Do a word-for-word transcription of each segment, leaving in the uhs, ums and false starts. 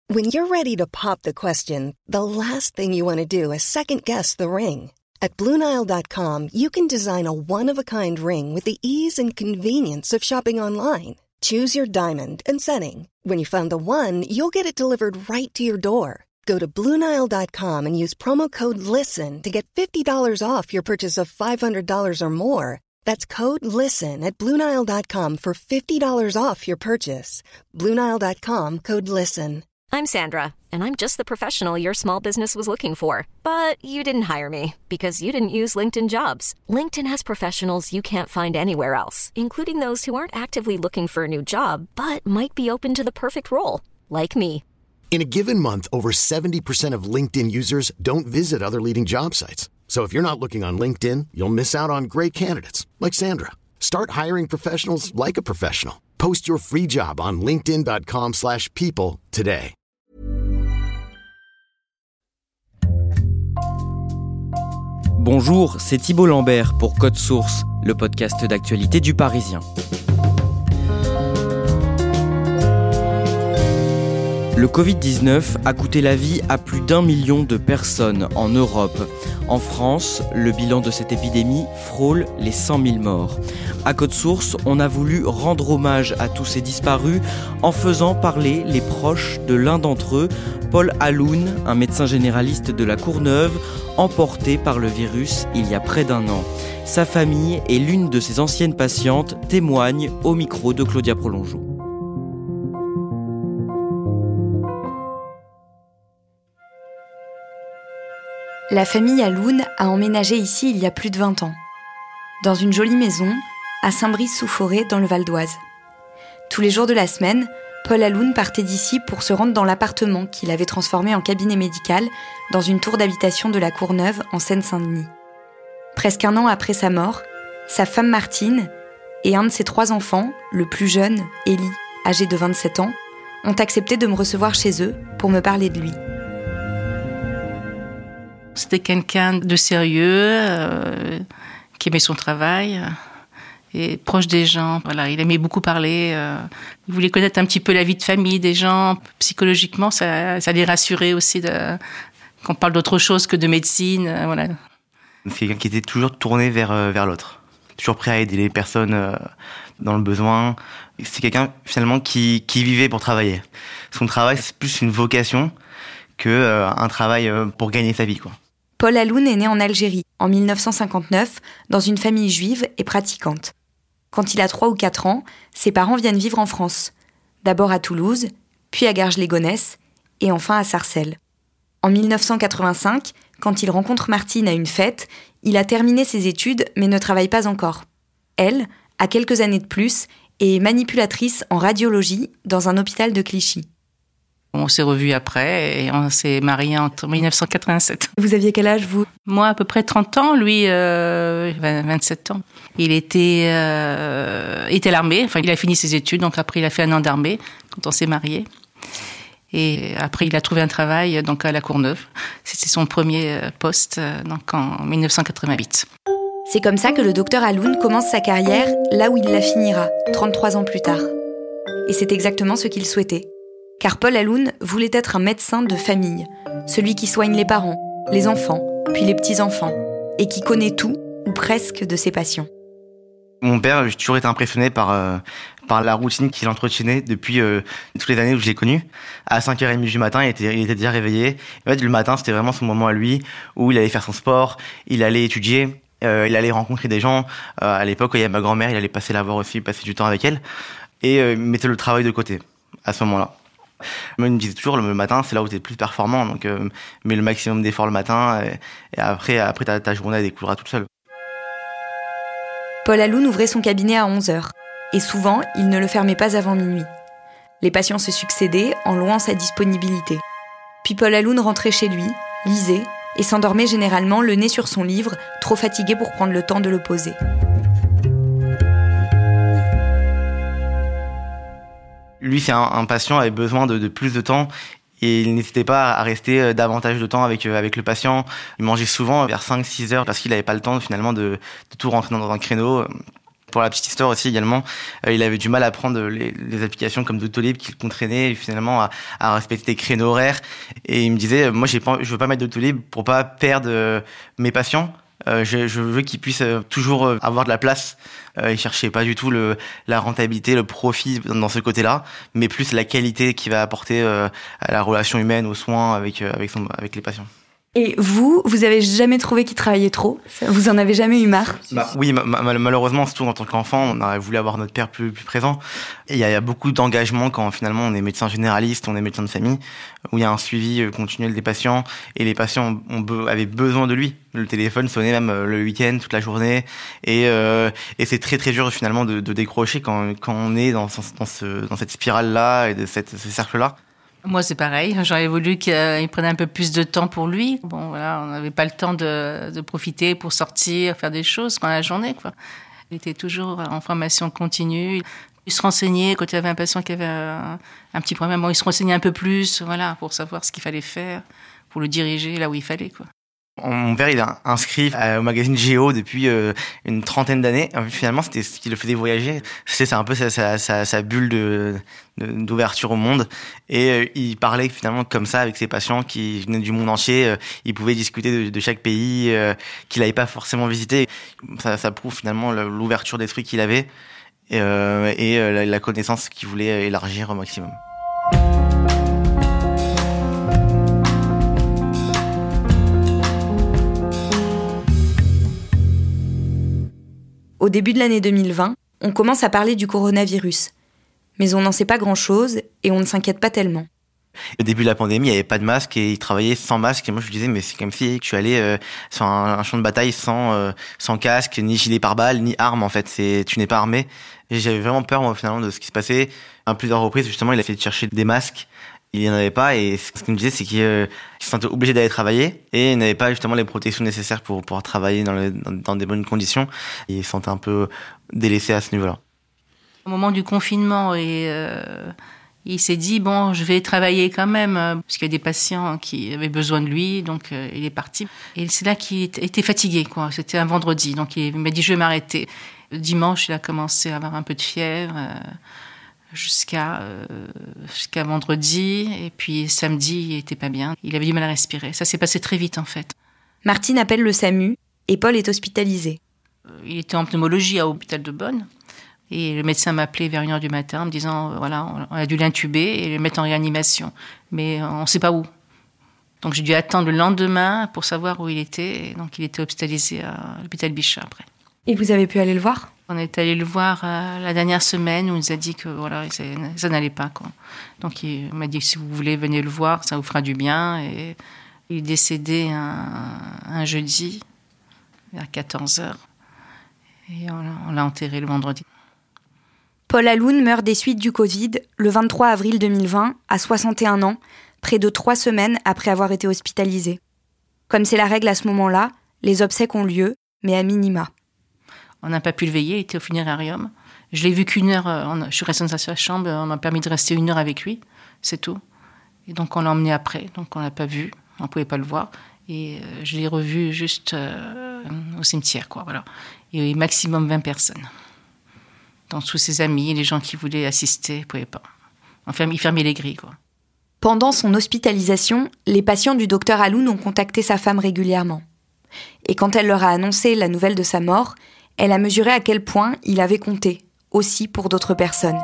When you're ready to pop the question, the last thing you want to do is second-guess the ring. At Blue Nile dot com, you can design a one-of-a-kind ring with the ease and convenience of shopping online. Choose your diamond and setting. When you find the one, you'll get it delivered right to your door. Go to Blue Nile dot com and use promo code LISTEN to get fifty dollars off your purchase of five hundred dollars or more. That's code LISTEN at Blue Nile dot com for fifty dollars off your purchase. Blue Nile dot com, code LISTEN. I'm Sandra, and I'm just the professional your small business was looking for. But you didn't hire me, because you didn't use LinkedIn Jobs. LinkedIn has professionals you can't find anywhere else, including those who aren't actively looking for a new job, but might be open to the perfect role, like me. In a given month, over seventy percent of LinkedIn users don't visit other leading job sites. So if you're not looking on LinkedIn, you'll miss out on great candidates, like Sandra. Start hiring professionals like a professional. Post your free job on linkedin dot com slash people today. Bonjour, c'est Thibault Lambert pour Code Source, le podcast d'actualité du Parisien. Le covid dix-neuf a coûté la vie à plus d'un million de personnes en Europe. En France, le bilan de cette épidémie frôle les cent mille morts. À Code Source, on a voulu rendre hommage à tous ces disparus en faisant parler les proches de l'un d'entre eux, Paul Alloune, un médecin généraliste de la Courneuve, emporté par le virus il y a près d'un an. Sa famille et l'une de ses anciennes patientes témoignent au micro de Claudia Prolongeau. La famille Alloune a emménagé ici il y a plus de vingt ans, dans une jolie maison à Saint-Brice-sous-Forêt dans le Val d'Oise. Tous les jours de la semaine, Paul Alloune partait d'ici pour se rendre dans l'appartement qu'il avait transformé en cabinet médical dans une tour d'habitation de la Courneuve en Seine-Saint-Denis. Presque un an après sa mort, sa femme Martine et un de ses trois enfants, le plus jeune, Élie, âgé de vingt-sept ans, ont accepté de me recevoir chez eux pour me parler de lui. C'était quelqu'un de sérieux, euh, qui aimait son travail et proche des gens. Voilà, il aimait beaucoup parler. Euh, il voulait connaître un petit peu la vie de famille des gens. Psychologiquement, ça, ça les rassurait aussi de, qu'on parle d'autre chose que de médecine. Euh, voilà. C'est quelqu'un qui était toujours tourné vers, euh, vers l'autre. Toujours prêt à aider les personnes euh, dans le besoin. C'est quelqu'un, finalement, qui, qui vivait pour travailler. Son travail, c'est plus une vocation qu'un euh, travail euh, pour gagner sa vie, quoi. Paul Alloune est né en Algérie, en dix-neuf cent cinquante-neuf, dans une famille juive et pratiquante. Quand il a trois ou quatre ans, ses parents viennent vivre en France. D'abord à Toulouse, puis à Garges-les-Gonesse, et enfin à Sarcelles. En dix-neuf cent quatre-vingt-cinq, quand il rencontre Martine à une fête, il a terminé ses études mais ne travaille pas encore. Elle a quelques années de plus et est manipulatrice en radiologie dans un hôpital de Clichy. On s'est revus après et on s'est mariés en dix-neuf cent quatre-vingt-sept. Vous aviez quel âge, vous ? Moi, à peu près trente ans, lui, euh, vingt-sept ans. Il était, euh, était à l'armée, enfin, il a fini ses études, donc après, il a fait un an d'armée quand on s'est mariés. Et après, il a trouvé un travail donc à la Courneuve. C'était son premier poste donc en dix-neuf cent quatre-vingt-huit. C'est comme ça que le docteur Alloune commence sa carrière là où il la finira, trente-trois ans plus tard. Et c'est exactement ce qu'il souhaitait. Car Paul Alloune voulait être un médecin de famille, celui qui soigne les parents, les enfants, puis les petits-enfants, et qui connaît tout, ou presque, de ses patients. Mon père, j'ai toujours été impressionné par, euh, par la routine qu'il entretenait depuis euh, toutes les années où je l'ai connu. À cinq heures trente du matin, il était, il était déjà réveillé. En fait, le matin, c'était vraiment son moment à lui, où il allait faire son sport, il allait étudier, euh, il allait rencontrer des gens. Euh, à l'époque, quand il y avait ma grand-mère, il allait passer la voir aussi, passer du temps avec elle, et euh, il mettait le travail de côté, à ce moment-là. Moi, il me disait toujours, le matin, c'est là où tu es le plus performant, donc euh, mets le maximum d'efforts le matin, et, et après, après ta, ta journée, elle découlera toute seule. Paul Alloune ouvrait son cabinet à onze heures, et souvent, il ne le fermait pas avant minuit. Les patients se succédaient en louant sa disponibilité. Puis Paul Alloune rentrait chez lui, lisait, et s'endormait généralement le nez sur son livre, trop fatigué pour prendre le temps de le poser. Lui, c'est un, un patient qui avait besoin de, de plus de temps et il n'hésitait pas à rester davantage de temps avec, avec le patient. Il mangeait souvent vers cinq six heures parce qu'il n'avait pas le temps finalement de, de tout rentrer dans un créneau. Pour la petite histoire aussi également, euh, il avait du mal à prendre les, les applications comme Doctolib qui le contraignaient finalement à, à respecter des créneaux horaires. Et il me disait, euh, moi j'ai pas, je veux pas mettre Doctolib pour pas perdre euh, mes patients. Euh, je, je veux qu'ils puissent euh, toujours euh, avoir de la place. Euh, il cherchait pas du tout le, la rentabilité, le profit dans ce côté-là, mais plus la qualité qu'il va apporter euh, à la relation humaine, aux soins avec, euh, avec, son, avec les patients. Et vous, vous avez jamais trouvé qu'il travaillait trop ? Vous en avez jamais eu marre ? Bah, oui, ma- ma- malheureusement, surtout en tant qu'enfant, on aurait voulu avoir notre père plus, plus présent. Et il y, y a beaucoup d'engagement quand finalement on est médecin généraliste, on est médecin de famille, où il y a un suivi continuel des patients, et les patients ont be- avaient besoin de lui. Le téléphone sonnait même le week-end, toute la journée, et, euh, et c'est très très dur finalement de, de décrocher quand, quand on est dans, dans, ce, dans cette spirale-là et de cette, ce cercle-là. Moi, c'est pareil. J'aurais voulu qu'il prenne un peu plus de temps pour lui. Bon, voilà, on n'avait pas le temps de, de profiter pour sortir, faire des choses pendant la journée, quoi. Il était toujours en formation continue. Il se renseignait quand il y avait un patient qui avait un, un petit problème. Bon, il se renseignait un peu plus, voilà, pour savoir ce qu'il fallait faire, pour le diriger là où il fallait, quoi. Mon père, il est inscrit au magazine Géo depuis euh, une trentaine d'années. Finalement, c'était ce qui le faisait voyager. C'est, c'est un peu sa, sa, sa, sa bulle de, de, d'ouverture au monde. Et euh, il parlait finalement comme ça avec ses patients qui venaient du monde entier. Euh, il pouvait discuter de, de chaque pays euh, qu'il n'avait pas forcément visité. Ça, ça prouve finalement l'ouverture d'esprit qu'il avait et, euh, et euh, la, la connaissance qu'il voulait élargir au maximum. Au début de l'année deux mille vingt, on commence à parler du coronavirus. Mais on n'en sait pas grand-chose et on ne s'inquiète pas tellement. Au début de la pandémie, il n'y avait pas de masque et il travaillait sans masque. Et moi, je lui disais, mais c'est comme si je suis allé euh, sur un, un champ de bataille sans, euh, sans casque, ni gilet pare-balles, ni arme, en fait. C'est, tu n'es pas armé. Et j'avais vraiment peur, moi, finalement, de ce qui se passait. À plusieurs reprises, justement, il a fait chercher des masques. Il n'y en avait pas. Et ce qu'il me disait, c'est qu'il euh, se sentait obligé d'aller travailler. Et il n'avait pas, justement, les protections nécessaires pour pouvoir travailler dans, le, dans, dans des bonnes conditions. Et il se sentait un peu délaissé à ce niveau-là. Au moment du confinement, et, euh, il s'est dit, bon, je vais travailler quand même, parce qu'il y a des patients qui avaient besoin de lui, donc euh, il est parti. Et c'est là qu'il était fatigué, quoi. C'était un vendredi, donc il m'a dit, je vais m'arrêter. Le dimanche, il a commencé à avoir un peu de fièvre, euh, jusqu'à, euh, jusqu'à vendredi, et puis samedi, il était pas bien. Il avait du mal à respirer. Ça s'est passé très vite, en fait. Martine appelle le SAMU, et Paul est hospitalisé. Il était en pneumologie à l'hôpital de Bonn. Et le médecin m'a appelé vers une heure du matin en me disant, voilà, on a dû l'intuber et le mettre en réanimation. Mais on ne sait pas où. Donc j'ai dû attendre le lendemain pour savoir où il était. Et donc il était hospitalisé à l'hôpital Bichat après. Et vous avez pu aller le voir ? On est allé le voir euh, la dernière semaine où il nous a dit que voilà, ça, ça n'allait pas, quoi. Donc il m'a dit que si vous voulez, venez le voir, ça vous fera du bien. Et il est décédé un, un jeudi vers quatorze heures. Et on l'a, on l'a enterré le vendredi. Paul Alloune meurt des suites du Covid le vingt-trois avril deux mille vingt, à soixante et un ans, près de trois semaines après avoir été hospitalisé. Comme c'est la règle à ce moment-là, les obsèques ont lieu, mais à minima. On n'a pas pu le veiller, il était au funérarium. Je l'ai vu qu'une heure, on, je suis restée dans sa chambre, on m'a permis de rester une heure avec lui, c'est tout. Et donc on l'a emmené après, donc on l'a pas vu, on ne pouvait pas le voir. Et euh, je l'ai revu juste euh, au cimetière, quoi, voilà. Et maximum vingt personnes. Donc tous ses amis, les gens qui voulaient assister, ne pouvaient pas. Enfin, il fermait les grilles, quoi. Pendant son hospitalisation, les patients du docteur Alloune ont contacté sa femme régulièrement. Et quand elle leur a annoncé la nouvelle de sa mort, elle a mesuré à quel point il avait compté, aussi pour d'autres personnes.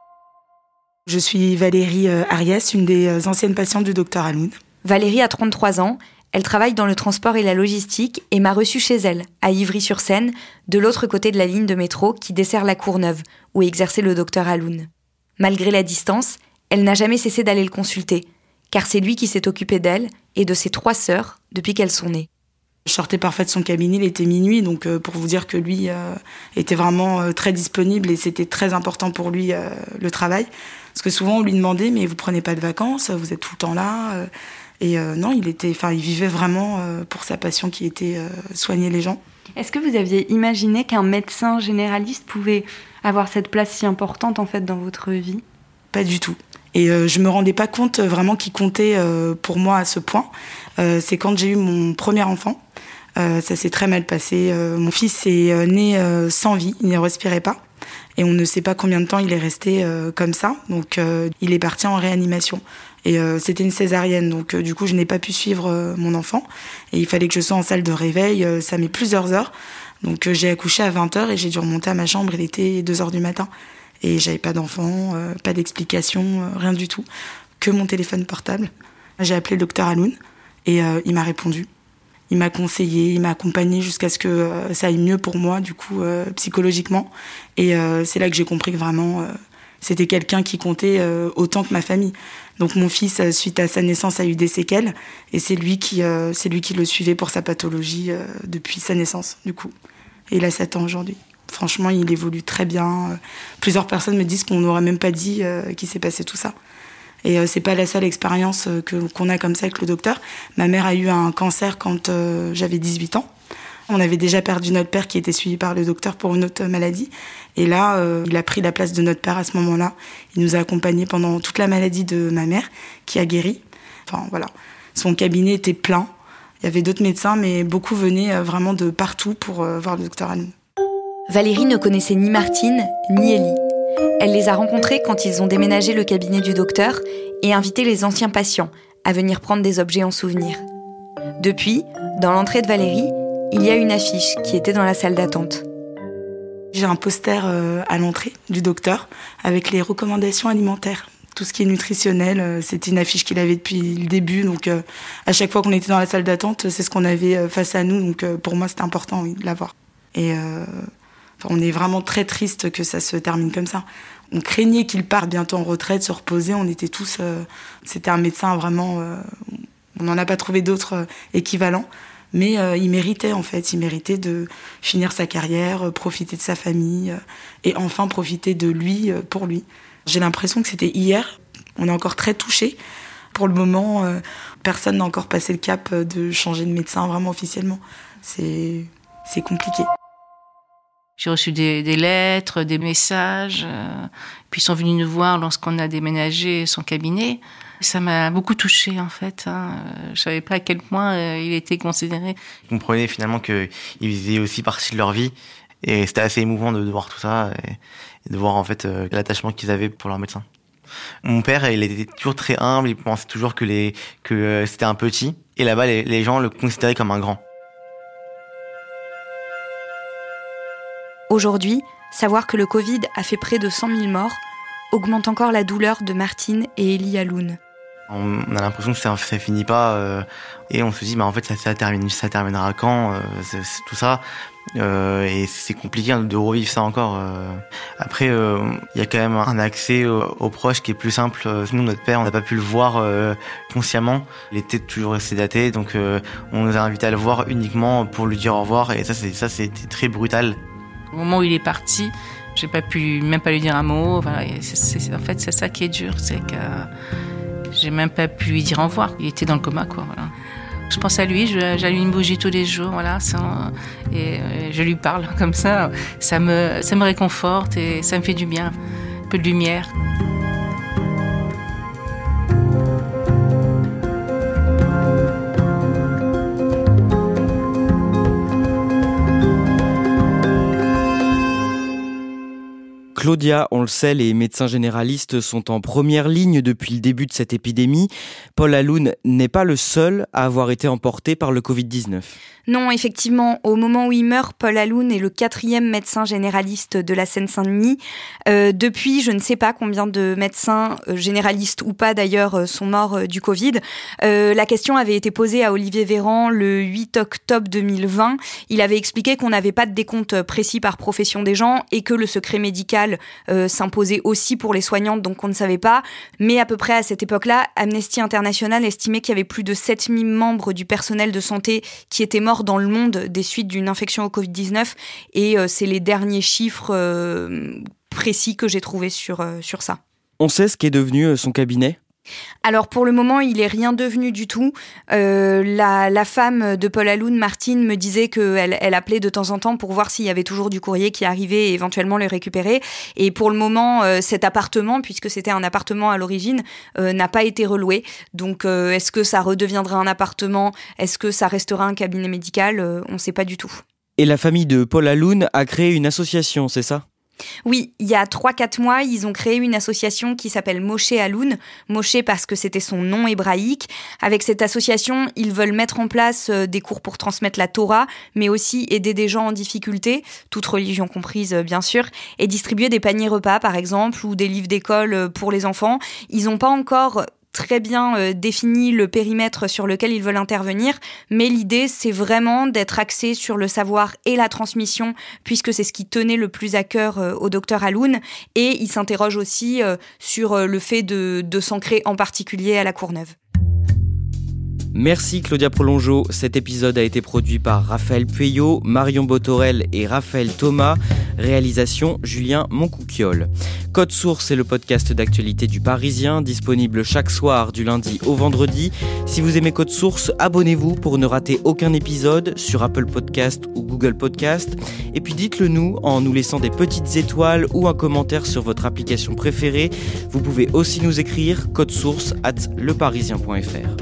Je suis Valérie Ariès, une des anciennes patientes du docteur Alloune. Valérie a trente-trois ans, elle travaille dans le transport et la logistique et m'a reçue chez elle, à Ivry-sur-Seine, de l'autre côté de la ligne de métro qui dessert la Courneuve, où exerçait le docteur Alloune. Malgré la distance, elle n'a jamais cessé d'aller le consulter, car c'est lui qui s'est occupé d'elle et de ses trois sœurs depuis qu'elles sont nées. Je sortais parfois de son cabinet, il était minuit, donc euh, pour vous dire que lui euh, était vraiment euh, très disponible et c'était très important pour lui euh, le travail. Parce que souvent on lui demandait, mais vous prenez pas de vacances, vous êtes tout le temps là euh, Et euh, non, il était, enfin, il vivait vraiment euh, pour sa passion qui était euh, soigner les gens. Est-ce que vous aviez imaginé qu'un médecin généraliste pouvait avoir cette place si importante en fait dans votre vie ? Pas du tout. Et euh, je me rendais pas compte vraiment qu'il comptait euh, pour moi à ce point. Euh, c'est quand j'ai eu mon premier enfant. Euh, ça s'est très mal passé. Euh, mon fils est euh, né euh, sans vie, il ne respirait pas. Et on ne sait pas combien de temps il est resté euh, comme ça. Donc euh, il est parti en réanimation. Et euh, c'était une césarienne, donc euh, du coup je n'ai pas pu suivre euh, mon enfant. Et il fallait que je sois en salle de réveil, euh, ça met plusieurs heures. Donc euh, j'ai accouché à vingt heures et j'ai dû remonter à ma chambre, il était deux heures du matin. Et j'avais pas d'enfant, euh, pas d'explication, euh, rien du tout. Que mon téléphone portable. J'ai appelé le docteur Aloun et euh, il m'a répondu. Il m'a conseillé, il m'a accompagné jusqu'à ce que euh, ça aille mieux pour moi, du coup, euh, psychologiquement. Et euh, c'est là que j'ai compris que vraiment, euh, c'était quelqu'un qui comptait euh, autant que ma famille. Donc mon fils, euh, suite à sa naissance, a eu des séquelles. Et c'est lui qui, euh, c'est lui qui le suivait pour sa pathologie euh, depuis sa naissance, du coup. Et il a sept ans aujourd'hui. Franchement, il évolue très bien. Plusieurs personnes me disent qu'on n'aurait même pas dit euh, qu'il s'est passé tout ça. Et euh, c'est pas la seule expérience euh, que, qu'on a comme ça avec le docteur. Ma mère a eu un cancer quand euh, j'avais dix-huit ans. On avait déjà perdu notre père qui était suivi par le docteur pour une autre maladie. Et là, euh, il a pris la place de notre père à ce moment-là. Il nous a accompagnés pendant toute la maladie de ma mère, qui a guéri. Enfin, voilà. Son cabinet était plein. Il y avait d'autres médecins, mais beaucoup venaient euh, vraiment de partout pour euh, voir le docteur Aloun. Valérie ne connaissait ni Martine, ni Élie. Elle les a rencontrés quand ils ont déménagé le cabinet du docteur et invité les anciens patients à venir prendre des objets en souvenir. Depuis, dans l'entrée de Valérie, il y a une affiche qui était dans la salle d'attente. J'ai un poster euh, à l'entrée du docteur avec les recommandations alimentaires. Tout ce qui est nutritionnel, euh, c'était une affiche qu'il avait depuis le début. Donc euh, à chaque fois qu'on était dans la salle d'attente, c'est ce qu'on avait euh, face à nous. Donc euh, pour moi, c'était important oui, de l'avoir. Et euh, on est vraiment très triste que ça se termine comme ça. On craignait qu'il parte bientôt en retraite, se reposer. On était tous... Euh, c'était un médecin vraiment... Euh, on n'en a pas trouvé d'autres euh, équivalents. Mais euh, il méritait, en fait. Il méritait de finir sa carrière, euh, profiter de sa famille euh, et enfin profiter de lui euh, pour lui. J'ai l'impression que c'était hier. On est encore très touchés. Pour le moment, euh, personne n'a encore passé le cap de changer de médecin vraiment officiellement. C'est, c'est compliqué. J'ai reçu des, des lettres, des messages, euh, puis ils sont venus nous voir lorsqu'on a déménagé son cabinet. Ça m'a beaucoup touchée, en fait. Hein. Je savais pas à quel point euh, il était considéré. Ils comprenaient finalement qu'ils faisaient aussi partie de leur vie, et c'était assez émouvant de, de voir tout ça, et, et de voir en fait euh, l'attachement qu'ils avaient pour leur médecin. Mon père, il était toujours très humble, il pensait toujours que, les, que euh, c'était un petit, et là-bas, les, les gens le considéraient comme un grand. Aujourd'hui, savoir que le Covid a fait près de cent mille morts augmente encore la douleur de Martine et Élie Aloun. On a l'impression que ça, ça finit pas, euh, et on se dit, bah en fait, ça, ça, termine, ça terminera quand, euh, c'est, c'est tout ça, euh, et c'est compliqué de revivre ça encore. Euh. Après, il euh, y a quand même un accès aux, aux proches qui est plus simple. Nous, notre père, on n'a pas pu le voir euh, consciemment. Il était toujours sédaté, donc euh, on nous a invités à le voir uniquement pour lui dire au revoir, et ça, c'est, ça, c'était très brutal. Au moment où il est parti, j'ai pas pu même pas lui dire un mot. Voilà, c'est, c'est, en fait, c'est ça qui est dur, c'est que j'ai même pas pu lui dire au revoir. Il était dans le coma, quoi. Voilà. Je pense à lui, je, j'allume une bougie tous les jours, voilà, sans, et, et je lui parle comme ça. Ça me, ça me réconforte et ça me fait du bien, un peu de lumière. Claudia, on le sait, les médecins généralistes sont en première ligne depuis le début de cette épidémie. Paul Aloun n'est pas le seul à avoir été emporté par le covid dix-neuf. Non, effectivement, au moment où il meurt, Paul Aloun est le quatrième médecin généraliste de la Seine-Saint-Denis. Euh, depuis, je ne sais pas combien de médecins euh, généralistes ou pas d'ailleurs euh, sont morts euh, du Covid. Euh, la question avait été posée à Olivier Véran le huit octobre deux mille vingt. Il avait expliqué qu'on n'avait pas de décompte précis par profession des gens et que le secret médical euh, s'imposait aussi pour les soignantes, donc on ne savait pas. Mais à peu près à cette époque-là, Amnesty International estimait qu'il y avait plus de sept mille membres du personnel de santé qui étaient morts dans le monde des suites d'une infection au covid dix-neuf, et euh, c'est les derniers chiffres euh, précis que j'ai trouvés sur, euh, sur ça. On sait ce qu'est devenu son cabinet ? Alors pour le moment, il est rien devenu du tout. Euh, la, la femme de Paul Alloune, Martine, me disait qu'elle elle appelait de temps en temps pour voir s'il y avait toujours du courrier qui arrivait et éventuellement le récupérer. Et pour le moment, euh, cet appartement, puisque c'était un appartement à l'origine, euh, n'a pas été reloué. Donc euh, est-ce que ça redeviendra un appartement ? Est-ce que ça restera un cabinet médical ? euh, On ne sait pas du tout. Et la famille de Paul Alloune a créé une association, c'est ça ? Oui, il y a trois quatre mois, ils ont créé une association qui s'appelle Moshe Alloune. Moshe parce que c'était son nom hébraïque. Avec cette association, ils veulent mettre en place des cours pour transmettre la Torah, mais aussi aider des gens en difficulté, toute religion comprise bien sûr, et distribuer des paniers repas par exemple, ou des livres d'école pour les enfants. Ils n'ont pas encore très bien euh, défini le périmètre sur lequel ils veulent intervenir, mais l'idée, c'est vraiment d'être axé sur le savoir et la transmission, puisque c'est ce qui tenait le plus à cœur euh, au docteur Alloune, et il s'interroge aussi euh, sur euh, le fait de, de s'ancrer en particulier à la Courneuve. Merci Claudia Prolongeau. Cet épisode a été produit par Raphaël Pueyo, Marion Botorel et Raphaël Thomas. Réalisation Julien Moncouquiol. Code Source est le podcast d'actualité du Parisien, disponible chaque soir du lundi au vendredi. Si vous aimez Code Source, abonnez-vous pour ne rater aucun épisode sur Apple Podcast ou Google Podcast. Et puis dites-le nous en nous laissant des petites étoiles ou un commentaire sur votre application préférée. Vous pouvez aussi nous écrire codesource arobase leparisien point f r.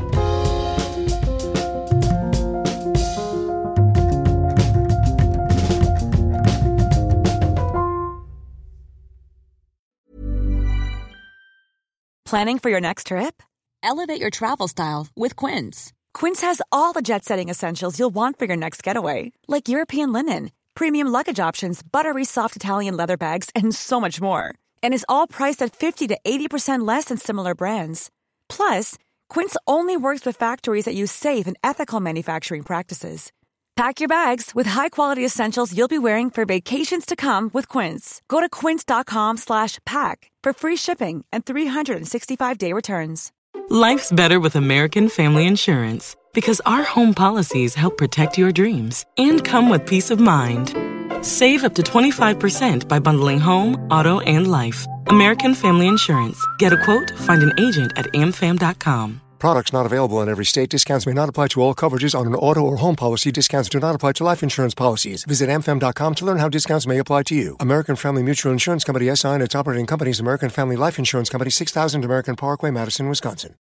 Planning for your next trip? Elevate your travel style with Quince. Quince has all the jet-setting essentials you'll want for your next getaway, like European linen, premium luggage options, buttery soft Italian leather bags, and so much more. And is all priced at fifty to eighty percent less than similar brands. Plus, Quince only works with factories that use safe and ethical manufacturing practices. Pack your bags with high-quality essentials you'll be wearing for vacations to come with Quince. Go to quince.com slash pack for free shipping and three sixty-five day returns. Life's better with American Family Insurance because our home policies help protect your dreams and come with peace of mind. Save up to twenty-five percent by bundling home, auto, and life. American Family Insurance. Get a quote, find an agent at a m fam dot com. Products not available in every state. Discounts may not apply to all coverages on an auto or home policy. Discounts do not apply to life insurance policies. Visit a m fam dot com to learn how discounts may apply to you. American Family Mutual Insurance Company S I and its operating companies, American Family Life Insurance Company, six thousand American Parkway, Madison, Wisconsin.